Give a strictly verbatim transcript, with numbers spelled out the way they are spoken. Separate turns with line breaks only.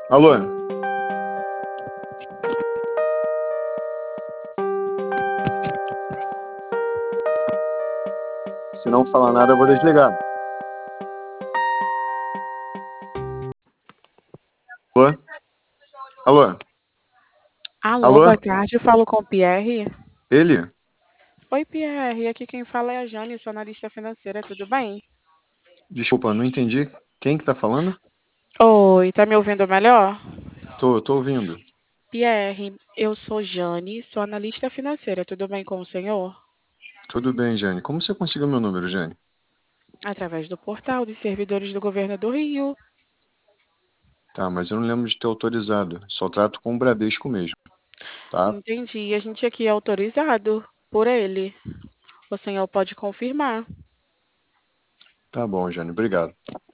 Alô? Se não falar nada, eu vou desligar. Alô? Alô?
Alô,
Alô?
boa tarde. Eu falo com o Pierre.
Ele?
Oi, Pierre. Aqui quem fala é a Jane, sou analista financeira. Tudo bem?
Desculpa, não entendi. Quem que tá falando?
Oi, tá me ouvindo melhor?
Tô, tô ouvindo.
Pierre, eu sou Jane, sou analista financeira. Tudo bem com o senhor?
Tudo bem, Jane. Como você conseguiu meu número, Jane?
Através do portal dos servidores do governo do Rio.
Tá, mas eu não lembro de ter autorizado. Só trato com o Bradesco mesmo, tá?
Entendi. A gente aqui é autorizado por ele. O senhor pode confirmar.
Tá bom, Jane. Obrigado.